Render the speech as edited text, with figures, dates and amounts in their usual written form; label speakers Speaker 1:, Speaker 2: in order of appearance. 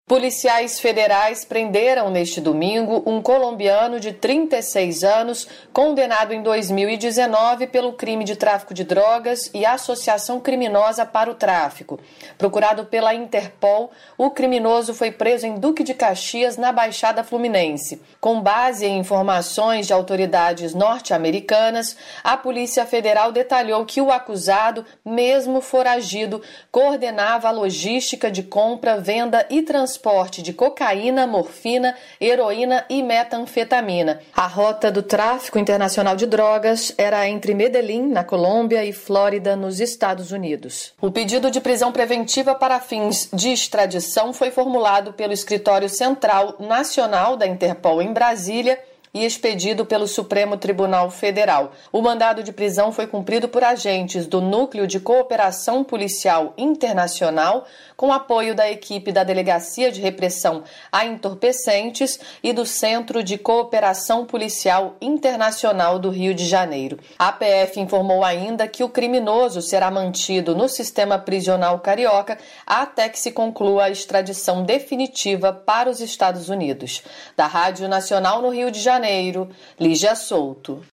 Speaker 1: Policiais federais prenderam neste domingo um colombiano de 36 anos, condenado em 2019 pelo crime de tráfico de drogas e associação criminosa para o tráfico. Procurado pela Interpol, o criminoso foi preso em Duque de Caxias, na Baixada Fluminense. Com base em informações de autoridades norte-americanas, a Polícia Federal detalhou que o acusado, mesmo foragido, coordenava a logística de compra, venda e transporte de cocaína, morfina, heroína e metanfetamina. A rota do tráfico internacional de drogas era entre Medellín, na Colômbia, e Flórida, nos Estados Unidos. O pedido de prisão preventiva para fins de extradição foi formulado pelo Escritório Central Nacional da Interpol em Brasília e expedido pelo Supremo Tribunal Federal. O mandado de prisão foi cumprido por agentes do Núcleo de Cooperação Policial Internacional, com apoio da equipe da Delegacia de Repressão a Entorpecentes e do Centro de Cooperação Policial Internacional do Rio de Janeiro. A PF informou ainda que o criminoso será mantido no sistema prisional carioca até que se conclua a extradição definitiva para os Estados Unidos. Da Rádio Nacional no Rio de Janeiro, Lígia Souto.